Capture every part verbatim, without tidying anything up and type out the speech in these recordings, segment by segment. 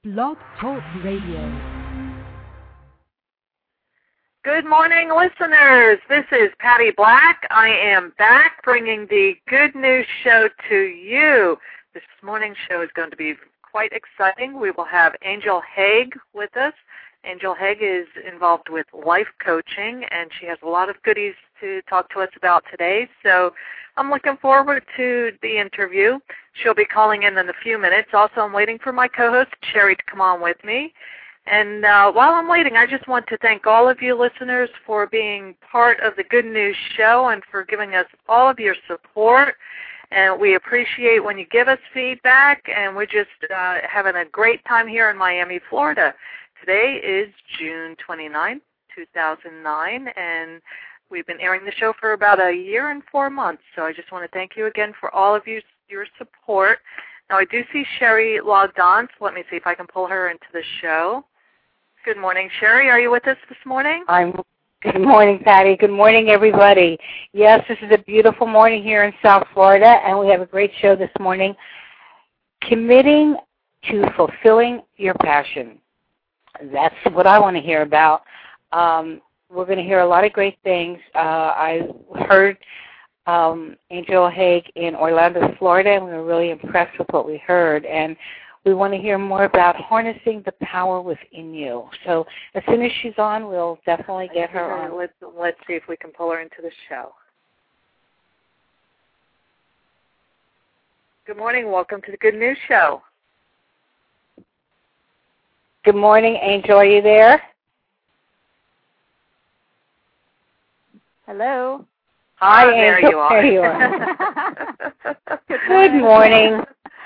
Blog Talk Radio. Good morning, listeners. This is Patty Black. I am back bringing the Good News Show to you. This morning's show is going to be quite exciting. We will have Angel Haig with us. Angel Haig is involved with life coaching, and she has a lot of goodies to talk to us about today. So I'm looking forward to the interview. She'll be calling in in a few minutes. Also, I'm waiting for my co-host, Sherry, to come on with me. And uh, while I'm waiting, I just want to thank all of you listeners for being part of the Good News Show and for giving us all of your support. And we appreciate when you give us feedback, and we're just uh, having a great time here in Miami, Florida. Today is June twenty-ninth, two thousand nine, and we've been airing the show for about a year and four months. So I just want to thank you again for all of you, your support. Now, I do see Sherry logged on, so let me see if I can pull her into the show. Good morning, Sherry. Are you with us this morning? I'm. Good morning, Patty. Good morning, everybody. Yes, this is a beautiful morning here in South Florida, and we have a great show this morning. Committing to fulfilling your passion. That's what I want to hear about. Um, we're going to hear a lot of great things. Uh, I heard um, Angel Haig in Orlando, Florida, and we were really impressed with what we heard. And we want to hear more about harnessing the power within you. So as soon as she's on, we'll definitely get her on. Let's, let's see if we can pull her into the show. Good morning. Welcome to the Good News Show. Good morning, Angel. Are you there? Hello. Hi, oh, Angel. There you are. There you are. Good Good morning.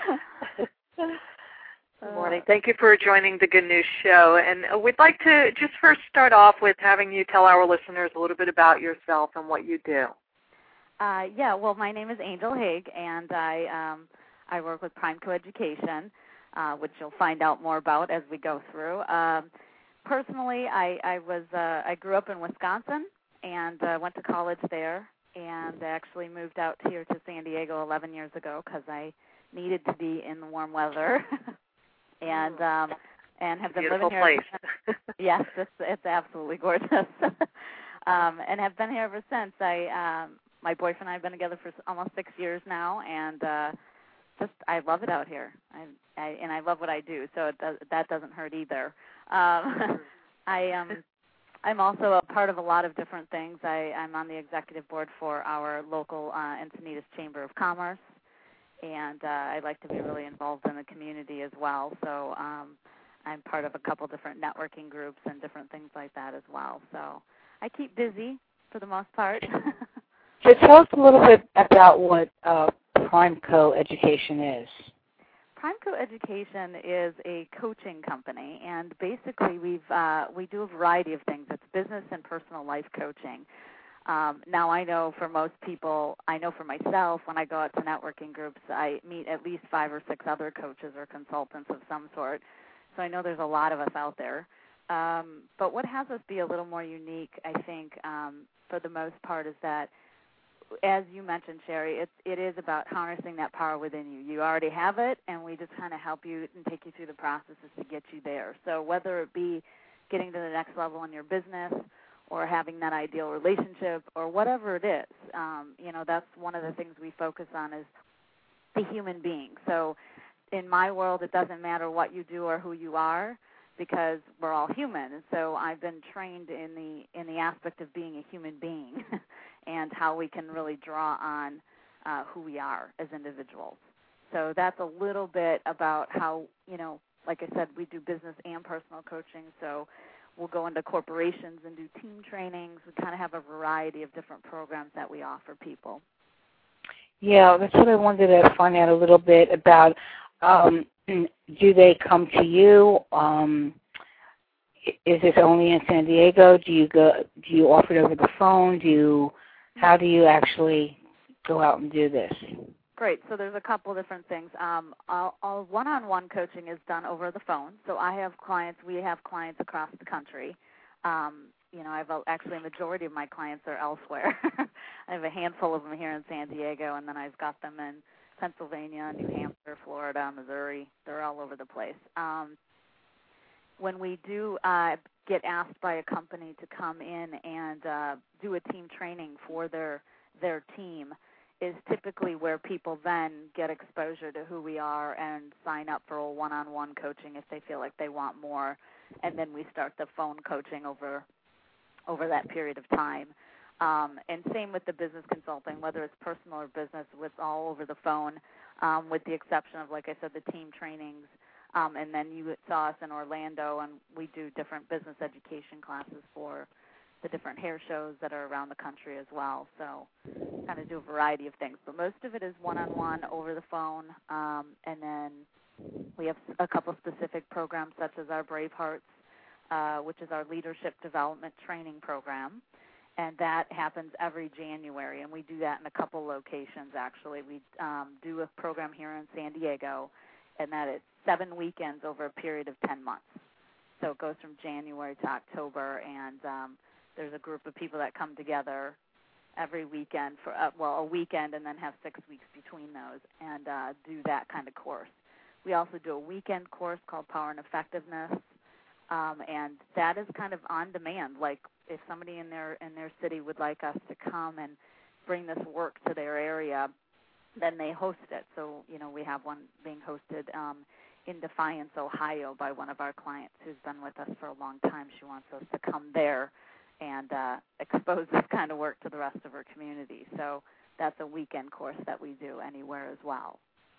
Good morning. Thank you for joining the Good News Show. And we'd like to just first start off with having you tell our listeners a little bit about yourself and what you do. Uh, yeah, well, my name is Angel Haig, and I um, I work with Prime Coeducation, uh, which you'll find out more about as we go through. Um, personally, I, I was uh, I grew up in Wisconsin and uh, went to college there, and actually moved out here to San Diego eleven years ago because I needed to be in the warm weather. And um, and have been Beautiful living here. place. Yes, it's it's absolutely gorgeous. um, and have been here ever since. I um, my boyfriend and I have been together for almost six years now, and uh, just I love it out here. I, I and I love what I do, so it does, that doesn't hurt either. Um, I um I'm also a part of a lot of different things. I, I'm on the executive board for our local uh, Encinitas Chamber of Commerce. And uh, I like to be really involved in the community as well. So um, I'm part of a couple different networking groups and different things like that as well. So I keep busy for the most part. So tell us a little bit about what uh, Prime Coeducation is. Prime Coeducation is a coaching company, and basically we've uh, we do a variety of things. It's business and personal life coaching. Um, now, I know for most people, I know for myself, when I go out to networking groups, I meet at least five or six other coaches or consultants of some sort. So I know there's a lot of us out there. Um, but what has us be a little more unique, I think, um, for the most part, is that, as you mentioned, Sherry, it's, it is about harnessing that power within you. You already have it, and we just kind of help you and take you through the processes to get you there. So whether it be getting to the next level in your business, or having that ideal relationship, or whatever it is. Um, you know, that's one of the things we focus on is the human being. So in my world, it doesn't matter what you do or who you are, because we're all human. And so I've been trained in the in the aspect of being a human being and how we can really draw on uh, who we are as individuals. So that's a little bit about how, you know, like I said, we do business and personal coaching. So we'll go into corporations and do team trainings. We kind of have a variety of different programs that we offer people. Yeah, that's what I wanted to find out a little bit about. Um, do they come to you? Um, is this only in San Diego? Do you go? Do you offer it over the phone? Do you? How do you actually go out and do this? Great. So there's a couple different things. Um, all, all one-on-one coaching is done over the phone. So I have clients. We have clients across the country. Um, you know, I have a, actually a majority of my clients are elsewhere. I have a handful of them here in San Diego, and then I've got them in Pennsylvania, New Hampshire, Florida, Missouri. They're all over the place. Um, when we do uh, get asked by a company to come in and uh, do a team training for their their team, is typically where people then get exposure to who we are and sign up for a one-on-one coaching if they feel like they want more, and then we start the phone coaching over over that period of time. Um, and same with the business consulting, whether it's personal or business, it's all over the phone, um, with the exception of, like I said, the team trainings. Um, and then you saw us in Orlando, and we do different business education classes for the different hair shows that are around the country as well. So kind of do a variety of things. But most of it is one-on-one over the phone. Um, and then we have a couple specific programs such as our Bravehearts, uh, which is our leadership development training program. And that happens every January. And we do that in a couple locations, actually. We um, do a program here in San Diego, and that is seven weekends over a period of ten months. So it goes from January to October, and um, there's a group of people that come together every weekend for, uh, well, a weekend and then have six weeks between those and uh, do that kind of course. We also do a weekend course called Power and Effectiveness, um, and that is kind of on demand. Like if somebody in their in their city would like us to come and bring this work to their area, then they host it. So, you know, we have one being hosted um, in Defiance, Ohio by one of our clients who's been with us for a long time. She wants us to come there and uh, expose this kind of work to the rest of her community. So that's a weekend course that we do anywhere as well.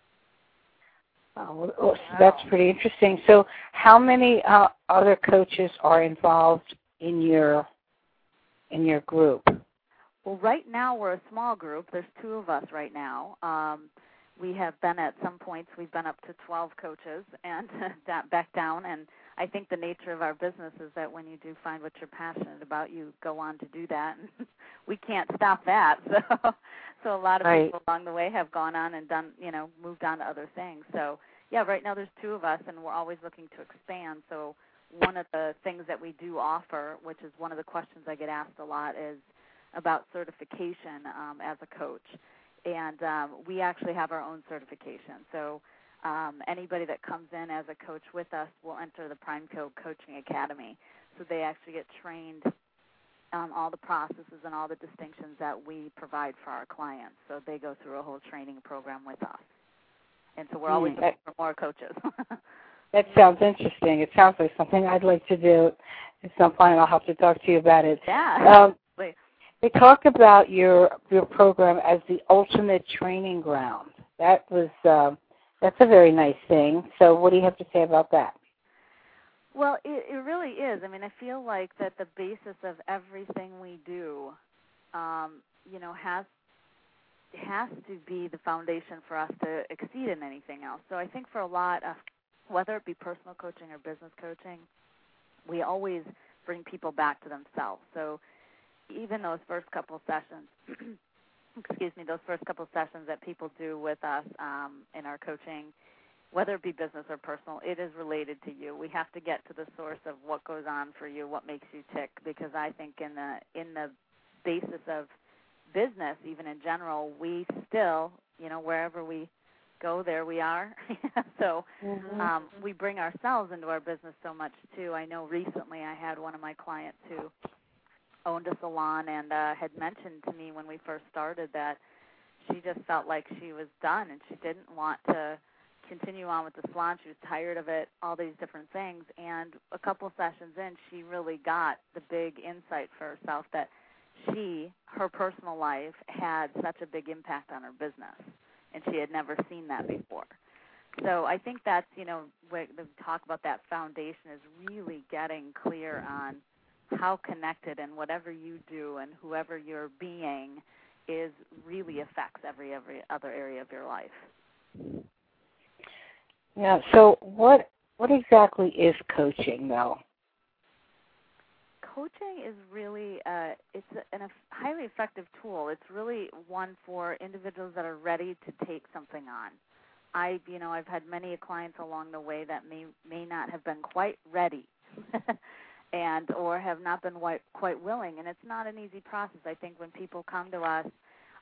Oh, well, that's pretty interesting. So how many uh, other coaches are involved in your in your group? Well, right now we're a small group. There's two of us right now. Um, we have been at some points, we've been up to twelve coaches and back down. And I think the nature of our business is that when you do find what you're passionate about, you go on to do that. And we can't stop that. So, so a lot of right. people along the way have gone on and done, you know, moved on to other things. So, yeah, right now there's two of us, and we're always looking to expand. So one of the things that we do offer, which is one of the questions I get asked a lot, is about certification um, as a coach. And um, we actually have our own certification. So um, anybody that comes in as a coach with us will enter the PrimeCo Coaching Academy. So they actually get trained on all the processes and all the distinctions that we provide for our clients. So they go through a whole training program with us. And so we're always mm, looking for more coaches. That sounds interesting. It sounds like something I'd like to do. At some point I'll have to talk to you about it. Yeah. Um, They talk about your your program as the ultimate training ground. That was uh, that's a very nice thing. So what do you have to say about that? Well, it, it really is. I mean, I feel like that the basis of everything we do, um, you know, has has to be the foundation for us to exceed in anything else. So I think for a lot of, whether it be personal coaching or business coaching, we always bring people back to themselves. So even those first couple of sessions, excuse me, those first couple of sessions that people do with us um, in our coaching, whether it be business or personal, it is related to you. We have to get to the source of what goes on for you, what makes you tick, because I think in the in the basis of business, even in general, we still, you know, wherever we go, there we are. So mm-hmm. um, we bring ourselves into our business so much, too. I know recently I had one of my clients who owned a salon and uh, had mentioned to me when we first started that she just felt like she was done and she didn't want to continue on with the salon. She was tired of it, all these different things. And a couple sessions in, she really got the big insight for herself that she, her personal life, had such a big impact on her business, and she had never seen that before. So I think that's, you know, when we talk about that foundation is really getting clear on how connected and whatever you do and whoever you're being is really affects every every other area of your life. Yeah. So what what exactly is coaching, though? Coaching is really uh, it's a, an, a highly effective tool. It's really one for individuals that are ready to take something on. I, you know, I've had many clients along the way that may may not have been quite ready. and or have not been quite, quite willing, and it's not an easy process. I think when people come to us,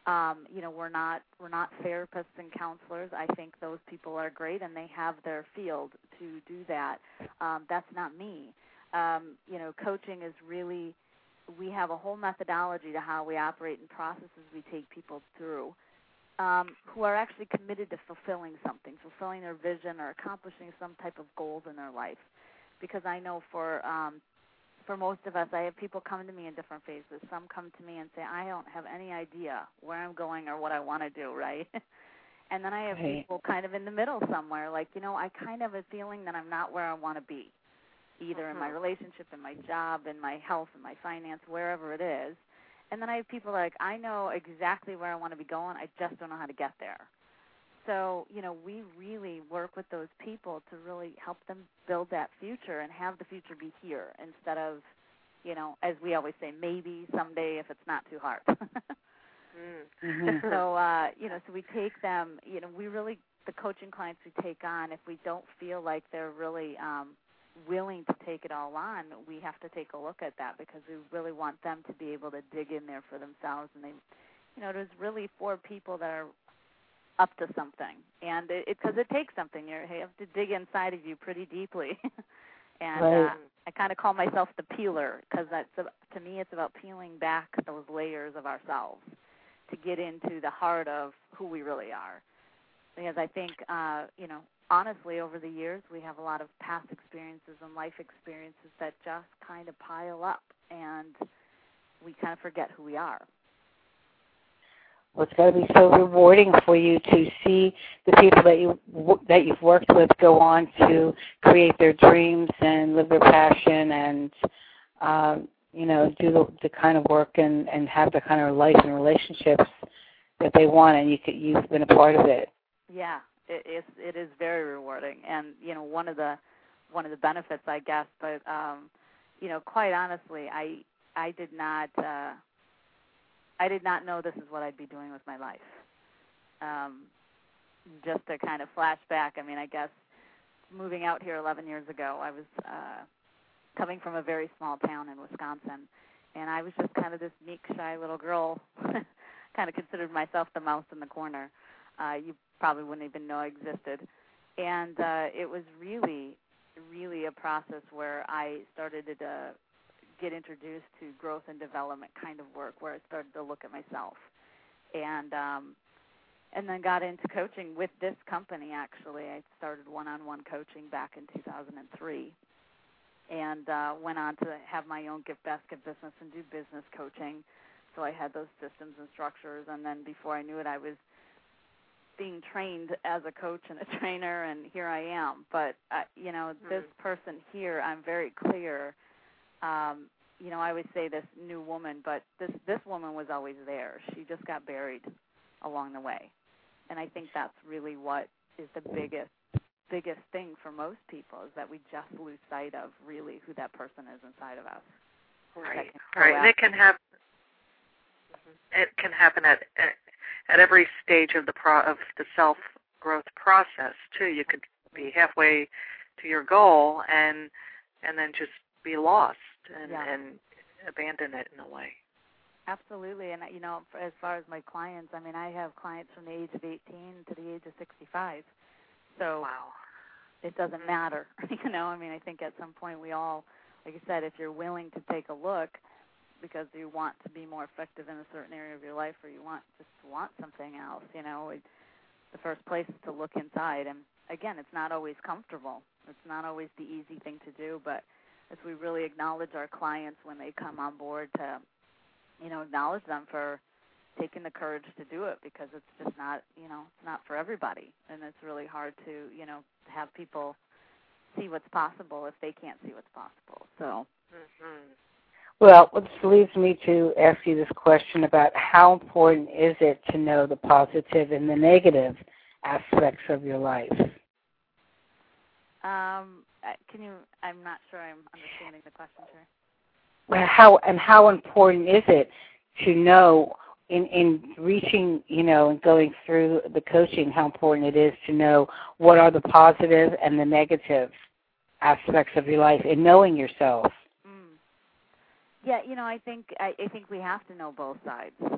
Um, you know, we're not we're not therapists and counselors. I think those people are great, and they have their field to do that. Um, that's not me. Um, you know, coaching is really, we have a whole methodology to how we operate and processes we take people through, um, who are actually committed to fulfilling something, fulfilling their vision or accomplishing some type of goals in their life. Because I know for um, for most of us, I have people come to me in different phases. Some come to me and say, I don't have any idea where I'm going or what I want to do, right? And then I have right. people kind of in the middle somewhere, like, you know, I kind of have a feeling that I'm not where I want to be, either mm-hmm. in my relationship, in my job, in my health, in my finance, wherever it is. And then I have people like, I know exactly where I want to be going, I just don't know how to get there. So, you know, we really work with those people to really help them build that future and have the future be here instead of, you know, as we always say, maybe someday if it's not too hard. mm-hmm. So, uh, you know, so we take them, you know, we really, the coaching clients we take on, if we don't feel like they're really um, willing to take it all on, we have to take a look at that because we really want them to be able to dig in there for themselves. And they, you know, there's really four people that are up to something, and it because it, it takes something. You're, you have to dig inside of you pretty deeply, and right. uh, I kind of call myself the peeler because that's to me it's about peeling back those layers of ourselves to get into the heart of who we really are. Because I think, uh, you know, honestly, over the years we have a lot of past experiences and life experiences that just kind of pile up, and we kind of forget who we are. Well, it's got to be so rewarding for you to see the people that you that you've worked with go on to create their dreams and live their passion, and um, you know, do the, the kind of work and, and have the kind of life and relationships that they want, and you could, you've been a part of it. Yeah, it is. It is very rewarding, and you know, one of the one of the benefits, I guess. But um, you know, quite honestly, I I did not. Uh, I did not know this is what I'd be doing with my life. Um, just to kind of flash back, I mean, I guess moving out here eleven years ago, I was uh, coming from a very small town in Wisconsin, and I was just kind of this meek, shy little girl, kind of considered myself the mouse in the corner. Uh, you probably wouldn't even know I existed. And uh, it was really, really a process where I started to uh, get introduced to growth and development kind of work, where I started to look at myself, and um, and then got into coaching with this company. Actually, I started one-on-one coaching back in two thousand three, and uh, went on to have my own gift basket business and do business coaching. So I had those systems and structures, and then before I knew it, I was being trained as a coach and a trainer, and here I am. But uh, you know, mm-hmm. this person here, I'm very clear. Um, you know, I always say this new woman, but this this woman was always there. She just got buried along the way, and I think that's really what is the biggest biggest thing for most people, is that we just lose sight of really who that person is inside of us. Right, right, and it can happen. It can happen at at every stage of the pro, of the self growth process too. You could be halfway to your goal and and then just be lost and, yeah. and abandon it in a way. Absolutely, and you know, as far as my clients, I mean, I have clients from the age of eighteen to the age of sixty-five. So wow. It doesn't matter, you know. I mean, I think at some point we all, like I said, if you're willing to take a look because you want to be more effective in a certain area of your life, or you want just want something else, you know, it, the first place is to look inside. And again, it's not always comfortable. It's not always the easy thing to do, but as we really acknowledge our clients when they come on board, to, you know, acknowledge them for taking the courage to do it, because it's just not, you know, it's not for everybody, and it's really hard to, you know, have people see what's possible if they can't see what's possible. So, mm-hmm. Well, this leads me to ask you this question about how important is it to know the positive and the negative aspects of your life? Um, can you? I'm not sure I'm understanding the question, Sherry. Well, how and how important is it to know in in reaching, you know, and going through the coaching, how important it is to know what are the positive and the negative aspects of your life and knowing yourself? Mm. Yeah, you know, I think I, I think we have to know both sides.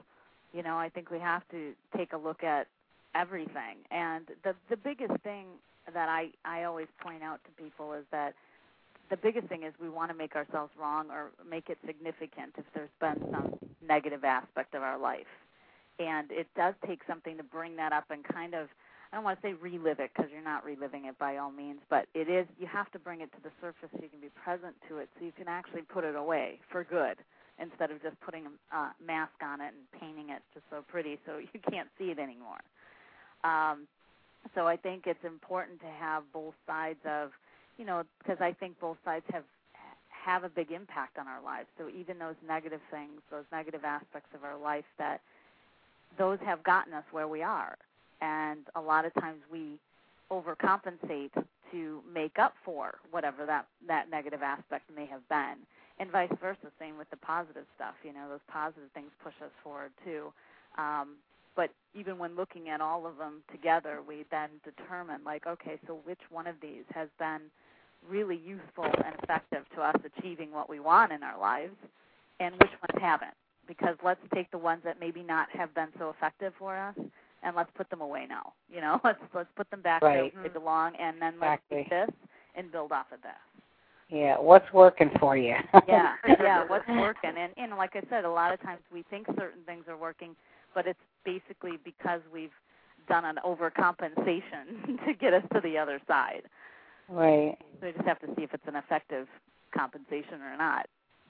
You know, I think we have to take a look at everything. And the the biggest thing that I, I always point out to people is that the biggest thing is we want to make ourselves wrong or make it significant if there's been some negative aspect of our life. And it does take something to bring that up and kind of, I don't want to say relive it because you're not reliving it by all means, but it is, you have to bring it to the surface so you can be present to it so you can actually put it away for good instead of just putting a uh, mask on it and painting it just so pretty so you can't see it anymore. Um, so I think it's important to have both sides of, you know, because I think both sides have have a big impact on our lives. So even those negative things, those negative aspects of our life, that those have gotten us where we are. And a lot of times we overcompensate to make up for whatever that, that negative aspect may have been. And vice versa, same with the positive stuff. You know, those positive things push us forward too. Um, but even when looking at all of them together, we then determine, like, okay, so which one of these has been really useful and effective to us achieving what we want in our lives, and which ones haven't? Because let's take the ones that maybe not have been so effective for us, and let's put them away now. You know, let's let's put them back right. where they belong, and then let's exactly. take this and build off of this. Yeah, what's working for you? yeah, yeah, what's working? And, and like I said, a lot of times we think certain things are working, but it's basically because we've done an overcompensation to get us to the other side. Right. So we just have to see if it's an effective compensation or not.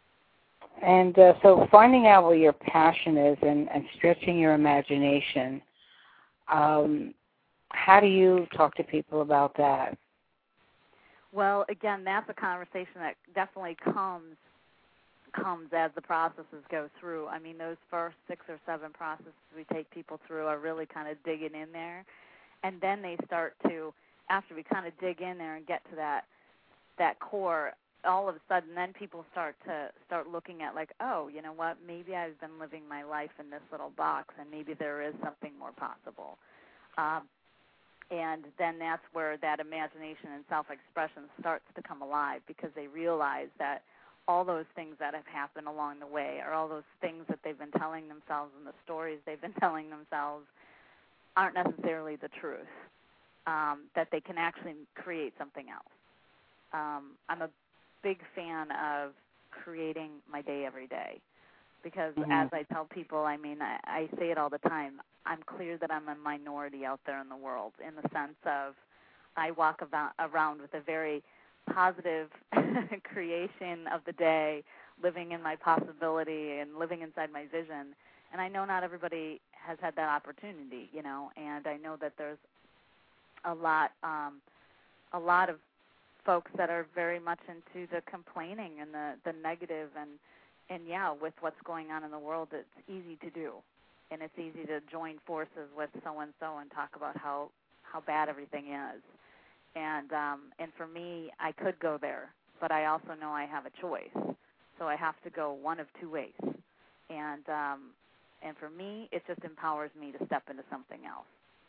And uh, so finding out what your passion is and, and stretching your imagination, um, how do you talk to people about that? Well, again, that's a conversation that definitely comes comes as the processes go through. I mean, those first six or seven processes we take people through are really kind of digging in there. And then they start to, after we kind of dig in there and get to that that core, all of a sudden then people start to start looking at, like, oh, you know what, maybe I've been living my life in this little box and maybe there is something more possible. Um, and then that's where that imagination and self-expression starts to come alive, because they realize that all those things that have happened along the way, or all those things that they've been telling themselves and the stories they've been telling themselves, aren't necessarily the truth, um, that they can actually create something else. Um, I'm a big fan of creating my day every day, because mm-hmm. as I tell people, I mean, I, I say it all the time, I'm clear that I'm a minority out there in the world, in the sense of I walk about, around with a very positive creation of the day, living in my possibility and living inside my vision. And I know not everybody has had that opportunity, you know, and I know that there's a lot, um, a lot of folks that are very much into the complaining and the, the negative, and, and yeah, with what's going on in the world, it's easy to do. And it's easy to join forces with so-and-so and talk about how, how bad everything is. And um, and for me, I could go there, but I also know I have a choice. So I have to go one of two ways. And um, and for me, it just empowers me to step into something else.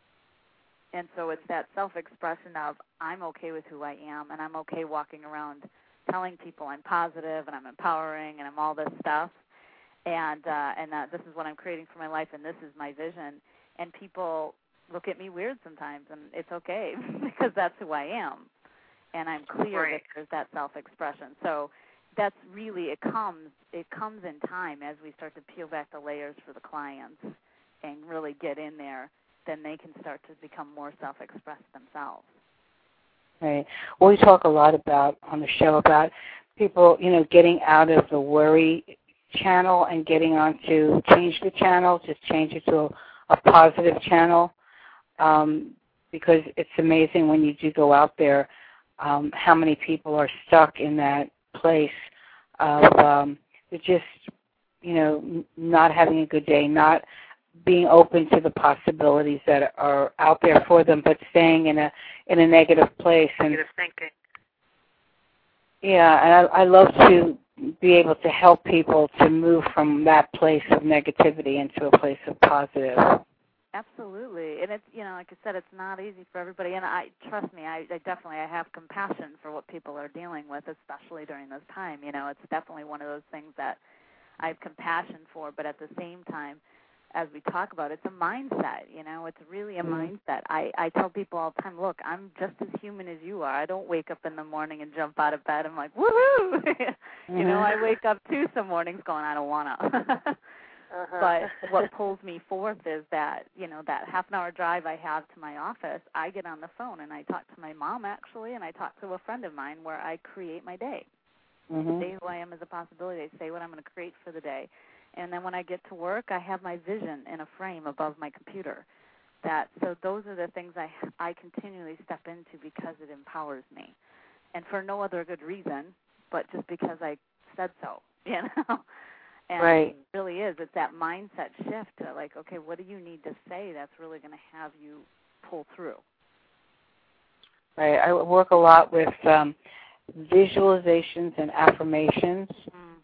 And so it's that self-expression of, I'm okay with who I am, and I'm okay walking around telling people I'm positive and I'm empowering and I'm all this stuff. And uh, and that this is what I'm creating for my life, and this is my vision. And people look at me weird sometimes, and it's okay because that's who I am, and I'm clear right. that there's that self-expression. So that's really, it comes it comes in time as we start to peel back the layers for the clients and really get in there. Then they can start to become more self-expressed themselves. Right. Well, we talk a lot about on the show about people, you know, getting out of the worry channel and getting on to change the channel, just change it to a, a positive channel. Um, because it's amazing when you do go out there um, how many people are stuck in that place of um, just, you know, n- not having a good day, not being open to the possibilities that are out there for them, but staying in a in a negative place. Negative and, thinking. Yeah, and I, I love to be able to help people to move from that place of negativity into a place of positive. Absolutely, and it's, you know, like I said, it's not easy for everybody. And I trust me, I, I definitely I have compassion for what people are dealing with, especially during this time. You know, it's definitely one of those things that I have compassion for. But at the same time, as we talk about, it's a mindset, you know, it's really a mm-hmm. mindset. I, I tell people all the time, look, I'm just as human as you are. I don't wake up in the morning and jump out of bed. I'm like, woohoo! mm-hmm. You know, I wake up too some mornings going, I don't want to. uh-huh. But what pulls me forth is that, you know, that half an hour drive I have to my office, I get on the phone and I talk to my mom, actually, and I talk to a friend of mine where I create my day. Mm-hmm. Say who I am as a possibility. I say what I'm going to create for the day. And then when I get to work, I have my vision in a frame above my computer. That so those are the things I I continually step into because it empowers me, and for no other good reason, but just because I said so, you know. And right. it really is. It's that mindset shift to like, okay, what do you need to say that's really going to have you pull through? Right. I work a lot with um, visualizations and affirmations, mm.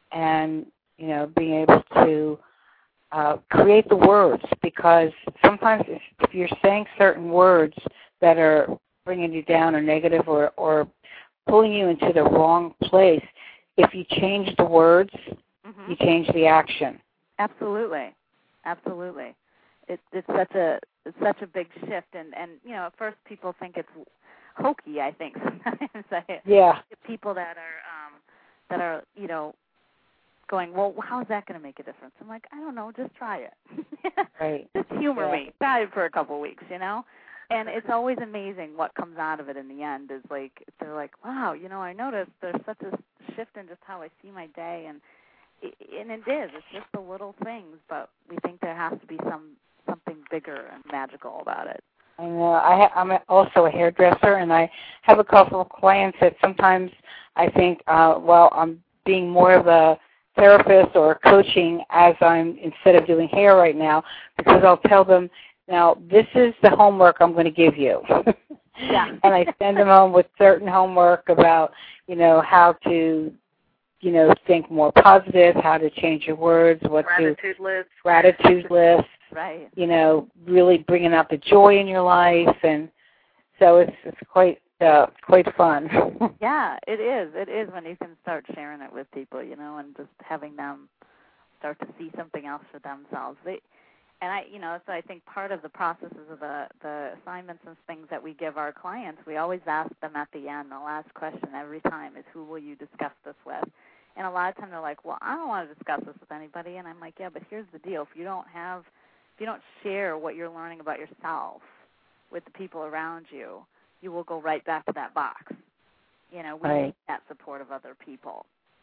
and you know, being able to uh, create the words, because sometimes if, if you're saying certain words that are bringing you down or negative or, or pulling you into the wrong place, if you change the words, mm-hmm. you change the action. Absolutely, absolutely. It, it's such a it's such a big shift, and, and you know, at first people think it's hokey. I think sometimes I yeah. people that are um, that are you know. going, well, how's that going to make a difference? I'm like, I don't know, just try it. Right. Just humor yeah. me. Try it for a couple of weeks, you know? And it's always amazing what comes out of it in the end is like, they're like, wow, you know, I noticed there's such a shift in just how I see my day. And it, and it is. It's just the little things, but we think there has to be some something bigger and magical about it. I know. I ha- I'm also a hairdresser, and I have a couple of clients that sometimes I think, uh, well, I'm being more of a therapist or coaching as I'm instead of doing hair right now, because I'll tell them, now this is the homework I'm going to give you. Yeah. And I send them home with certain homework about, you know, how to, you know, think more positive, how to change your words, what gratitude to list. gratitude list. Right. You know, really bringing out the joy in your life, and so it's it's quite uh, quite fun. Yeah, it is. It is when you can start sharing it with people, you know, and just having them start to see something else for themselves. They, and I, you know, so I think part of the processes of the the assignments and things that we give our clients, we always ask them at the end. The last question every time is, "Who will you discuss this with?" And a lot of times they're like, "Well, I don't want to discuss this with anybody." And I'm like, "Yeah, but here's the deal: if you don't have, if you don't share what you're learning about yourself with the people around you, you will go right back to that box. You know, we right. need that support of other people.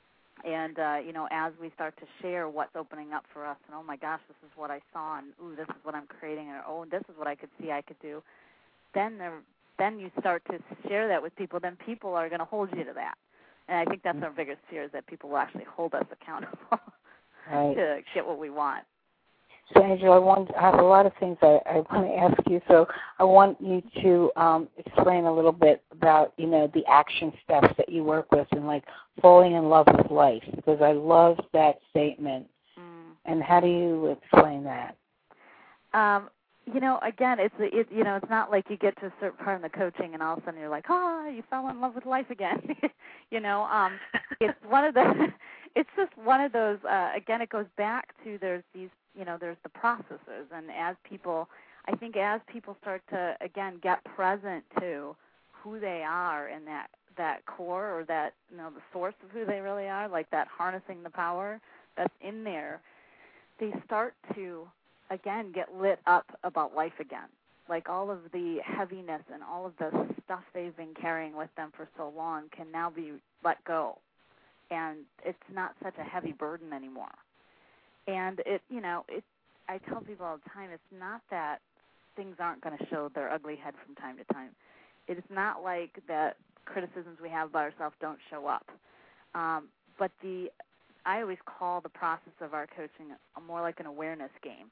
And, uh, you know, as we start to share what's opening up for us, and, oh, my gosh, this is what I saw, and, ooh, this is what I'm creating, or, oh, this is what I could see I could do, then there, then you start to share that with people, then people are going to hold you to that. And I think that's our biggest fear, is that people will actually hold us accountable right. to get what we want. So, Angela, I, want, I have a lot of things I, I want to ask you. So I want you to um, explain a little bit about, you know, the action steps that you work with and, like, falling in love with life, because I love that statement. Mm. And how do you explain that? Um, you know, again, it's it, you know, it's not like you get to a certain part in the coaching and all of a sudden you're like, oh, you fell in love with life again. you know, um, it's one of the, it's just one of those. Uh, again, it goes back to there's these. You know, there's the processes, and as people, I think as people start to, again, get present to who they are and that, that core or that, you know, the source of who they really are, like that harnessing the power that's in there, they start to, again, get lit up about life again. Like all of the heaviness and all of the stuff they've been carrying with them for so long can now be let go, and it's not such a heavy burden anymore. And it, you know, it. I tell people all the time, it's not that things aren't going to show their ugly head from time to time. It is not like that criticisms we have about ourselves don't show up. Um, but the, I always call the process of our coaching a, more like an awareness game.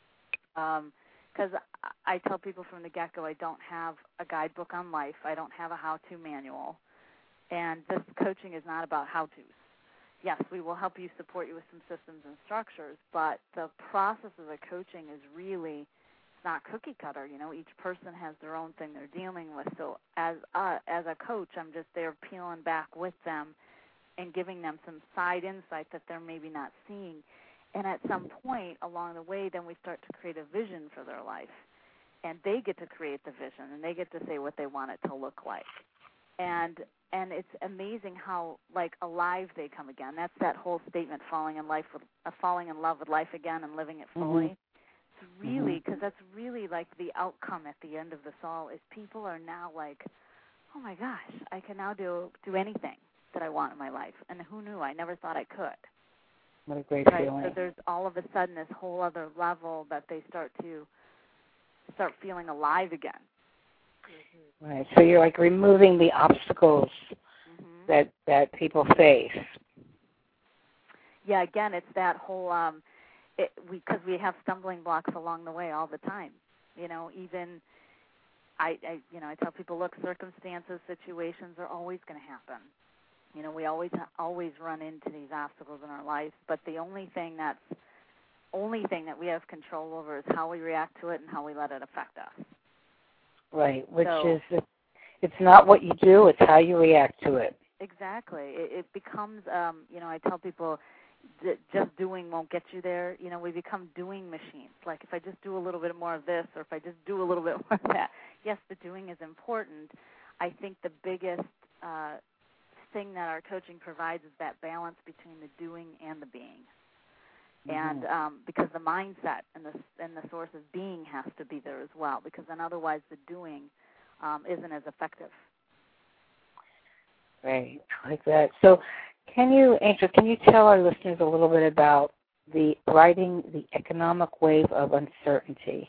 Because um, I, I tell people from the get-go, I don't have a guidebook on life. I don't have a how-to manual. And this coaching is not about how-tos. Yes, we will help you, support you with some systems and structures, but the process of the coaching is really, it's not cookie cutter. You know, each person has their own thing they're dealing with. So as a, as a coach, I'm just there peeling back with them and giving them some side insight that they're maybe not seeing. And at some point along the way, then we start to create a vision for their life. And they get to create the vision, and they get to say what they want it to look like. And and it's amazing how, like, alive they come again. That's that whole statement, falling in life with, uh, falling in love with life again and living it fully. Mm-hmm. It's really, because that's really, like, the outcome at the end of this all is people are now like, oh, my gosh, I can now do, do anything that I want in my life. And who knew? I never thought I could. What a great right? feeling. So there's all of a sudden this whole other level that they start to start feeling alive again. Mm-hmm. Right. So you're like removing the obstacles mm-hmm. that that people face. Yeah. Again, it's that whole um, it, we because we have stumbling blocks along the way all the time. You know, even I, I you know I tell people, look, circumstances, situations are always going to happen. You know, we always always run into these obstacles in our life, but the only thing that's only thing that we have control over is how we react to it and how we let it affect us. Right, which so, is, it's not what you do, it's how you react to it. Exactly. It, it becomes, um, you know, I tell people that just doing won't get you there. You know, we become doing machines. Like if I just do a little bit more of this or if I just do a little bit more of that. Yes, the doing is important. I think the biggest uh, thing that our coaching provides is that balance between the doing and the being. And um, because the mindset and the and the source of being has to be there as well, because then otherwise the doing um, isn't as effective. Right, like that. So, can you, Angel, can you tell our listeners a little bit about the riding the economic wave of uncertainty?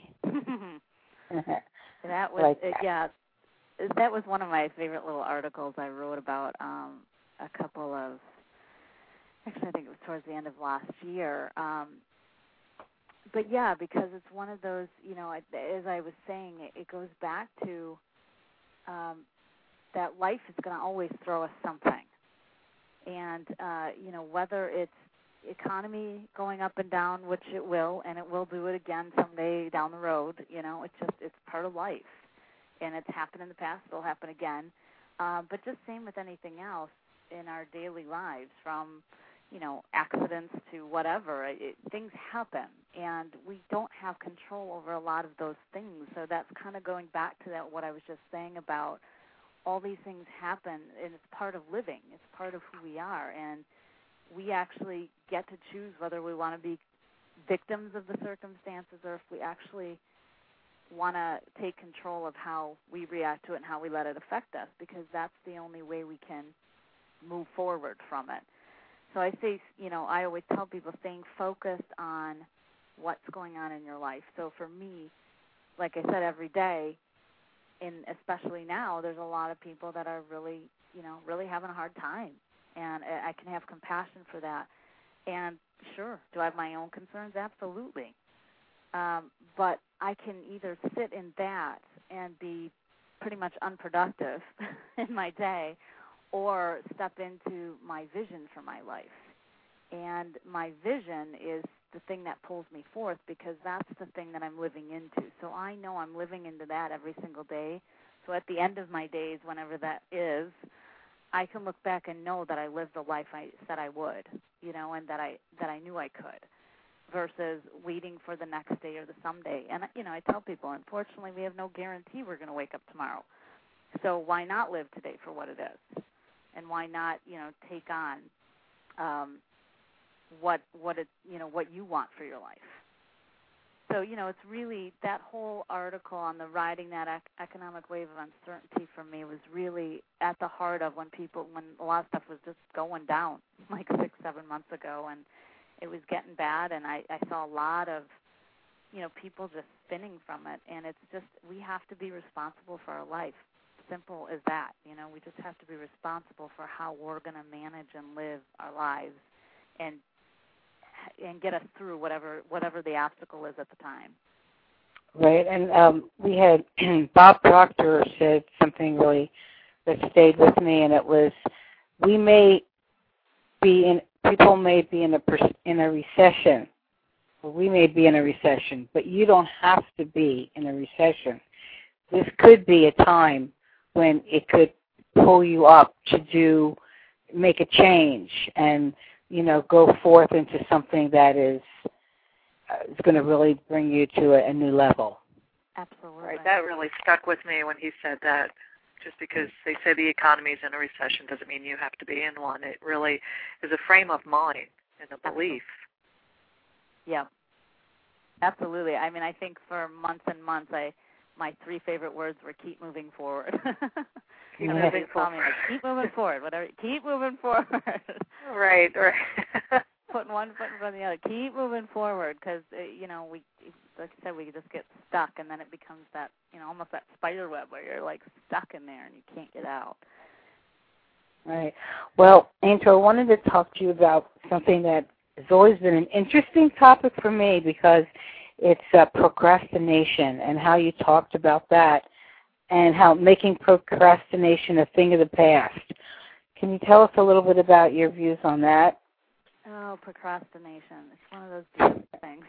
that was like it, that. yeah. That was one of my favorite little articles I wrote about um, a couple of. Actually, I think it was towards the end of last year. Um, but, yeah, because it's one of those, you know, as I was saying, it, it goes back to um, that life is going to always throw us something. And, uh, you know, whether it's economy going up and down, which it will, and it will do it again someday down the road, you know, it's just, it's part of life. And it's happened in the past, it'll happen again. Uh, but just same with anything else in our daily lives, from you know, accidents to whatever. It, things happen, and we don't have control over a lot of those things. So that's kind of going back to that what I was just saying about all these things happen, and it's part of living. It's part of who we are, and we actually get to choose whether we want to be victims of the circumstances or if we actually want to take control of how we react to it and how we let it affect us, because that's the only way we can move forward from it. So I say, you know, I always tell people staying focused on what's going on in your life. So for me, like I said, every day, and especially now, there's a lot of people that are really, you know, really having a hard time. And I can have compassion for that. And sure, do I have my own concerns? Absolutely. Um, but I can either sit in that and be pretty much unproductive in my day, or step into my vision for my life. And my vision is the thing that pulls me forth, because that's the thing that I'm living into. So I know I'm living into that every single day. So at the end of my days, whenever that is, I can look back and know that I lived the life I said I would, you know, and that I that I knew I could, versus waiting for the next day or the someday. And, you know, I tell people, unfortunately, we have no guarantee we're going to wake up tomorrow. So why not live today for what it is? And why not, you know, take on um, what what it you know what you want for your life? So you know, it's really that whole article on the riding that ec- economic wave of uncertainty for me was really at the heart of when people when a lot of stuff was just going down like six seven months ago, and it was getting bad, and I, I saw a lot of you know people just spinning from it, and it's just we have to be responsible for our life. Simple as that. You know, we just have to be responsible for how we're going to manage and live our lives, and and get us through whatever whatever the obstacle is at the time. Right, and um, we had Bob Proctor said something really that stayed with me, and it was, we may be in people may be in a in a recession, or we may be in a recession, but you don't have to be in a recession. This could be a time when it could pull you up to do, make a change and you know, go forth into something that is uh, is going to really bring you to a, a new level. Absolutely. Right. That really stuck with me when he said that. Just because they say the economy is in a recession doesn't mean you have to be in one. It really is a frame of mind and a belief. Yeah. Absolutely. I mean, I think for months and months, I my three favorite words were keep moving forward. Keep and moving forward. Me, like, keep moving forward. Whatever. Keep moving forward. Right. Right. Putting one foot in front of the other. Keep moving forward because you know we, like I said, we just get stuck, and then it becomes that you know almost that spider web where you're like stuck in there and you can't get out. Right. Well, Angel, I wanted to talk to you about something that has always been an interesting topic for me because it's uh, procrastination and how you talked about that and how making procrastination a thing of the past. Can you tell us a little bit about your views on that? Oh, procrastination. It's one of those beautiful things.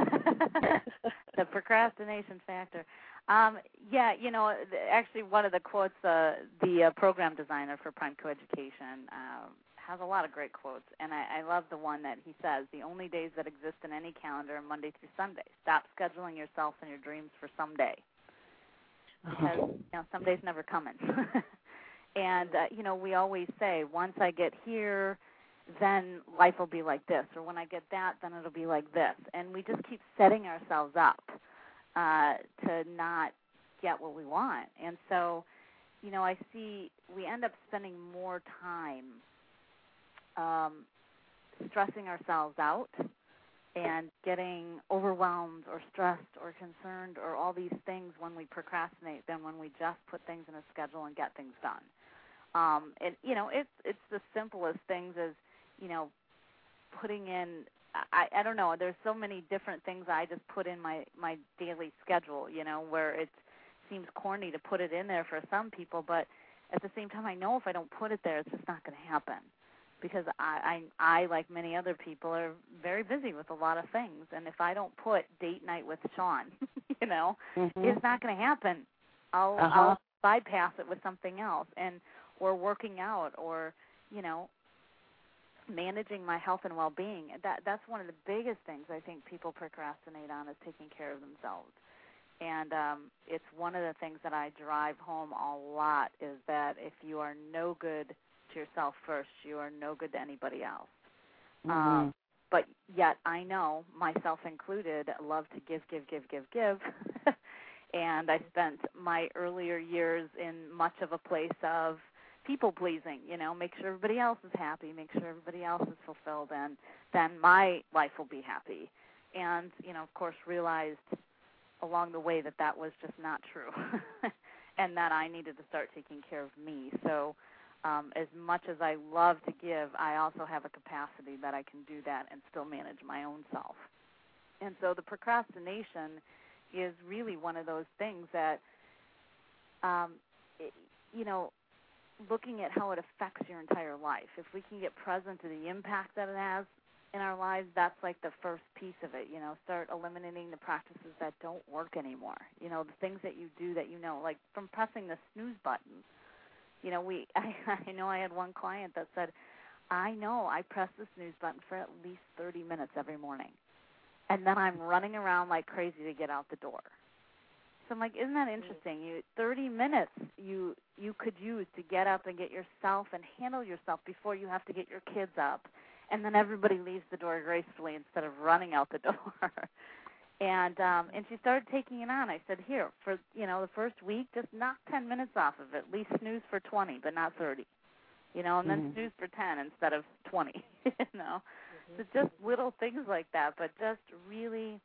The procrastination factor. Um, yeah, you know, actually one of the quotes, uh, the uh, program designer for Prime Coeducation um, has a lot of great quotes, and I, I love the one that he says, the only days that exist in any calendar are Monday through Sunday. Stop scheduling yourself and your dreams for someday. Because, you know, some days never coming. And, uh, you know, we always say, once I get here, then life will be like this, or when I get that, then it'll be like this. And we just keep setting ourselves up uh, to not get what we want. And so, you know, I see we end up spending more time um, stressing ourselves out and getting overwhelmed or stressed or concerned or all these things when we procrastinate than when we just put things in a schedule and get things done. Um, and, you know, it's it's the simplest things as, you know, putting in, I, I don't know, there's so many different things I just put in my, my daily schedule, you know, where it seems corny to put it in there for some people, but at the same time I know if I don't put it there, it's just not going to happen. Because I, I, I, like many other people, are very busy with a lot of things. And if I don't put date night with Sean, you know, mm-hmm. it's not going to happen. I'll, uh-huh. I'll bypass it with something else, and or working out, or, you know, managing my health and well-being. That that's one of the biggest things I think people procrastinate on is taking care of themselves. And um, it's one of the things that I drive home a lot is that if you are no good to yourself first, you are no good to anybody else. Mm-hmm. Um, but yet I know, myself included, love to give, give, give, give, give. And I spent my earlier years in much of a place of people-pleasing, you know, make sure everybody else is happy, make sure everybody else is fulfilled, and then my life will be happy. And, you know, of course, realized along the way that that was just not true and that I needed to start taking care of me. So um, as much as I love to give, I also have a capacity that I can do that and still manage my own self. And so the procrastination is really one of those things that, um, it, you know, looking at how it affects your entire life. If we can get present to the impact that it has in our lives, that's like the first piece of it, you know, start eliminating the practices that don't work anymore. You know, the things that you do that you know, like from pressing the snooze button. You know, we I, I know I had one client that said, I know I press the snooze button for at least thirty minutes every morning, and then I'm running around like crazy to get out the door. So I'm like, isn't that interesting? You thirty minutes you you could use to get up and get yourself and handle yourself before you have to get your kids up, and then everybody leaves the door gracefully instead of running out the door. and um, and she started taking it on. I said, here, for you know the first week, just knock ten minutes off of it. At least snooze for twenty, but not thirty. You know, and then mm-hmm. snooze for ten instead of twenty. you know, mm-hmm. So just little things like that, but just really,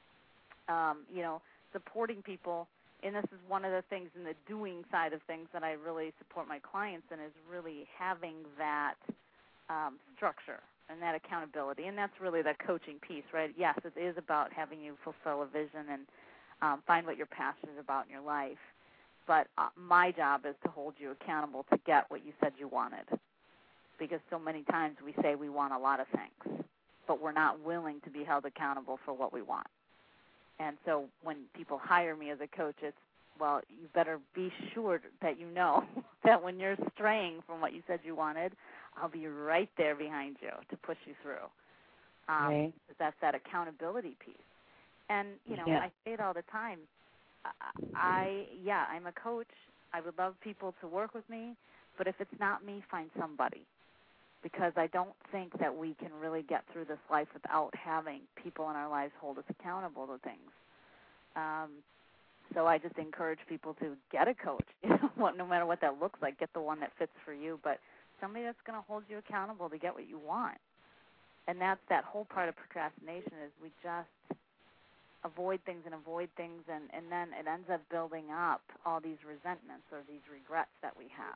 um, you know. supporting people, and this is one of the things in the doing side of things that I really support my clients in, is really having that um, structure and that accountability, and that's really the coaching piece, right? Yes, it is about having you fulfill a vision and um, find what you're passionate about in your life, but uh, my job is to hold you accountable to get what you said you wanted, because so many times we say we want a lot of things, but we're not willing to be held accountable for what we want. And so when people hire me as a coach, it's, well, you better be sure that you know that when you're straying from what you said you wanted, I'll be right there behind you to push you through. Um, right. That's that accountability piece. And, you know, yeah. I say it all the time. I, yeah, I'm a coach. I would love people to work with me, but if it's not me, find somebody. Because I don't think that we can really get through this life without having people in our lives hold us accountable to things. Um, so I just encourage people to get a coach, you know, no matter what that looks like. Get the one that fits for you, but somebody that's going to hold you accountable to get what you want. And that's that whole part of procrastination is we just avoid things and avoid things, and, and then it ends up building up all these resentments or these regrets that we have.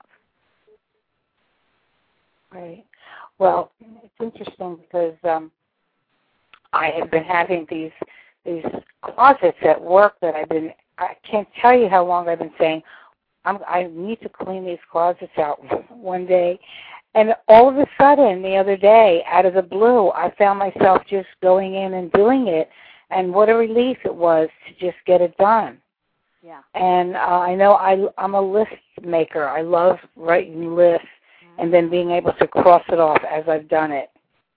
Right. Well, it's interesting because um, I have been having these these closets at work that I've been, I can't tell you how long I've been saying, I'm, I need to clean these closets out one day. And all of a sudden, the other day, out of the blue, I found myself just going in and doing it. And what a relief it was to just get it done. Yeah. And uh, I know I, I'm a list maker. I love writing lists mm-hmm. and then being able to cross it off as I've done it.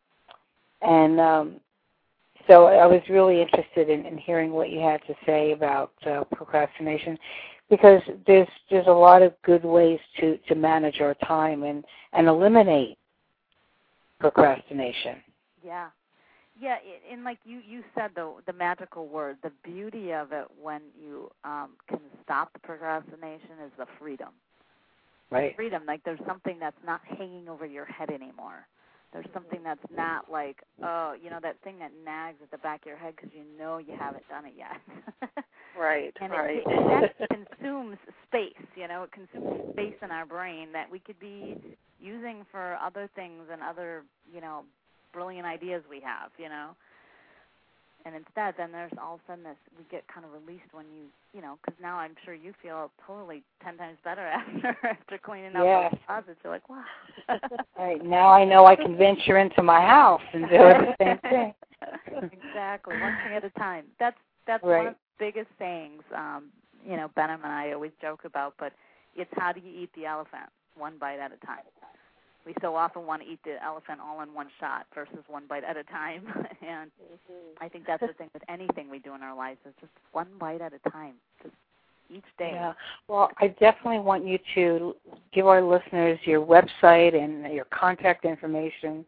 And um, so I was really interested in, in hearing what you had to say about uh, procrastination, because there's there's a lot of good ways to, to manage our time and, and eliminate procrastination. Yeah. Yeah, and like you, you said the the magical word, the beauty of it when you um, can stop the procrastination is the freedom. Right. Freedom, like there's something that's not hanging over your head anymore. There's something that's not like, oh, you know, that thing that nags at the back of your head because you know you haven't done it yet. Right, and right. It, it, that consumes space, you know, it consumes space in our brain that we could be using for other things and other, you know, brilliant ideas we have, you know. And instead, then there's all of a sudden this, we get kind of released when you, you know, because now I'm sure you feel totally ten times better after after cleaning up yes. those closets. You're like, wow. Right, now I know I can venture into my house and do the same thing. Exactly, one thing at a time. That's that's right. one of the biggest sayings, um, you know, Benham and I always joke about, but it's how do you eat the elephant, one bite at a time. We so often want to eat the elephant all in one shot versus one bite at a time. And mm-hmm. I think that's the thing with anything we do in our lives is just one bite at a time, just each day. Yeah. Well, I definitely want you to give our listeners your website and your contact information.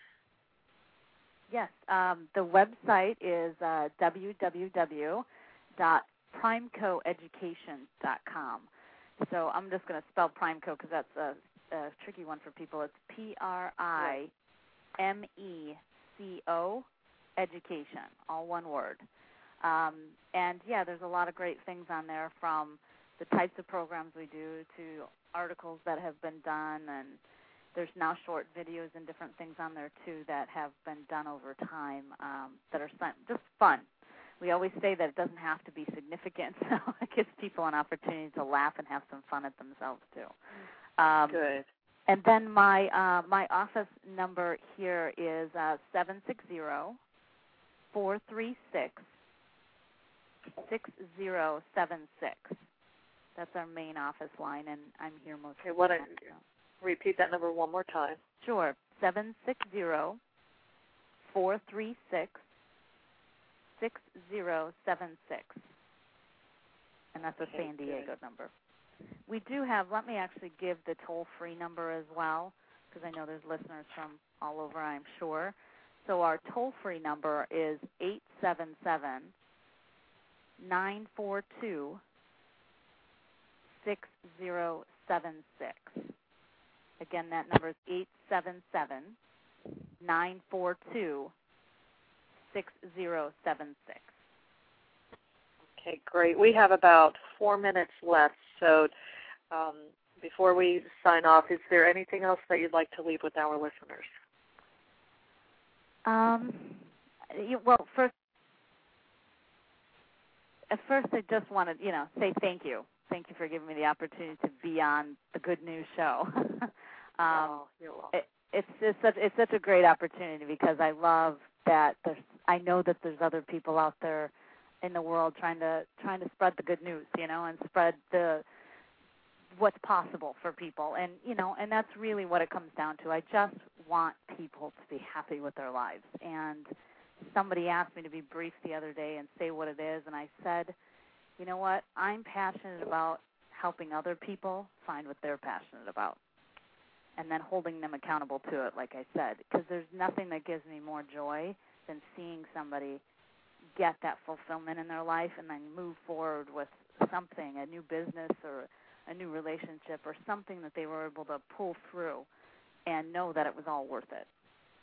Yes. Um, the website is uh, w w w dot primeco education dot com. So I'm just going to spell Primeco because that's a a tricky one for people. It's P R I M E C O education, all one word. Um, and, yeah, there's a lot of great things on there, from the types of programs we do to articles that have been done, and there's now short videos and different things on there, too, that have been done over time um, that are just fun. We always say that it doesn't have to be significant, so it gives people an opportunity to laugh and have some fun at themselves, too. Um, Good. And then my uh, my office number here is uh, seven six zero, four three six, six zero seven six. That's our main office line, and I'm here most okay, of the time. Want to repeat that number one more time? Sure. seven six zero, four three six, six zero seven six. And that's a Okay, San Diego good. number. We do have, let me actually give the toll-free number as well, because I know there's listeners from all over, I'm sure. So our toll-free number is eight seven seven, nine four two, six zero seven six. Again, that number is eight seven seven, nine four two, six zero seven six. Okay, great. We have about four minutes left, so um, before we sign off, is there anything else that you'd like to leave with our listeners? Um, you, well, first, at first I just want to, you know, say thank you. Thank you for giving me the opportunity to be on the Good News Show. um, oh, you're welcome. It, it's it's such it's such a great opportunity because I love that there's. I know that there's other people out there in the world trying to trying to spread the good news, you know, and spread the what's possible for people. And, you know, and that's really what it comes down to. I just want people to be happy with their lives. And somebody asked me to be brief the other day and say what it is, and I said, you know what, I'm passionate about helping other people find what they're passionate about, and then holding them accountable to it, like I said, because there's nothing that gives me more joy than seeing somebody get that fulfillment in their life and then move forward with something, a new business or a new relationship or something that they were able to pull through and know that it was all worth it.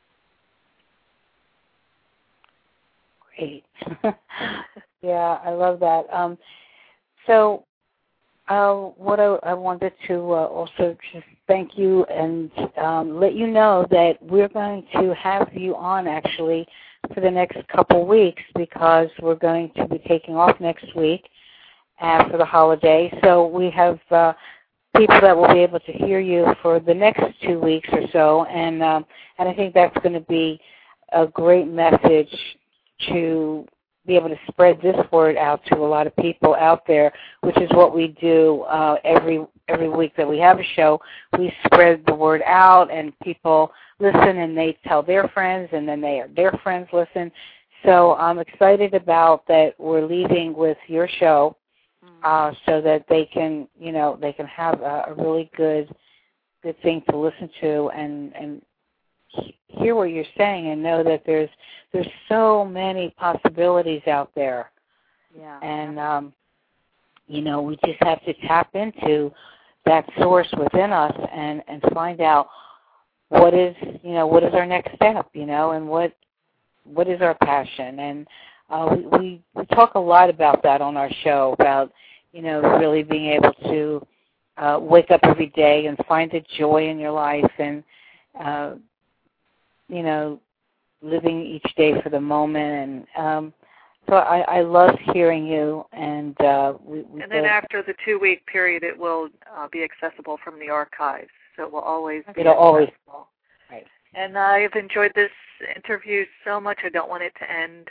Great. Yeah, I love that. Um, so uh, what I, I wanted to uh, also just thank you and um, let you know that we're going to have you on actually for the next couple weeks because we're going to be taking off next week after the holiday. So we have uh, people that will be able to hear you for the next two weeks or so, and um, and I think that's going to be a great message to be able to spread this word out to a lot of people out there, which is what we do uh, every every week that we have a show. We spread the word out, and people listen, and they tell their friends, and then they their friends listen. So I'm excited about that. We're leaving with your show, uh, so that they can, you know, they can have a, a really good good thing to listen to and and hear what you're saying and know that there's there's so many possibilities out there. Yeah. And um, you know, we just have to tap into that source within us and, and find out what is, you know, what is our next step, you know, and what what is our passion. And uh, we, we we talk a lot about that on our show, about, you know, really being able to uh, wake up every day and find the joy in your life and uh, you know, living each day for the moment. And um, so I, I love hearing you. And uh, we, we and then after the two-week period, it will uh, be accessible from the archives. So it will always be It'll always. Right. And I've enjoyed this interview so much, I don't want it to end.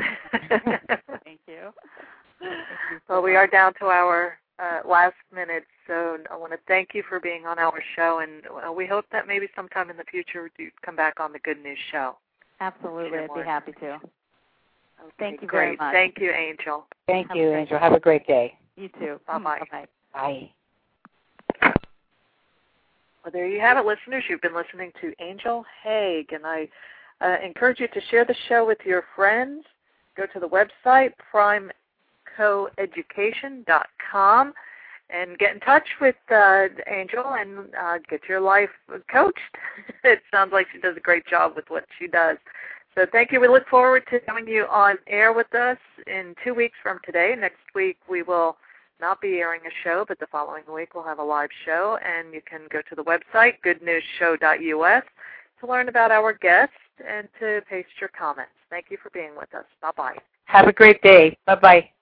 Thank you. Well, we are down to our uh, last minute, so I want to thank you for being on our show, and uh, we hope that maybe sometime in the future you'd come back on the Good News Show. Absolutely, I'd be happy to. Okay, thank you great. very much. Thank you, Angel. Thank Have you, Angel. Have a great day. You too. Bye-bye. Bye-bye. Bye. Well, there you have it, listeners. You've been listening to Angel Haig, and I uh, encourage you to share the show with your friends. Go to the website, prime co education dot com, and get in touch with uh, Angel and uh, get your life coached. It sounds like she does a great job with what she does. So thank you. We look forward to having you on air with us in two weeks from today. Next week we will not be airing a show, but the following week we'll have a live show, and you can go to the website, good news show dot U S, to learn about our guests and to paste your comments. Thank you for being with us. Bye-bye. Have a great day. Bye-bye.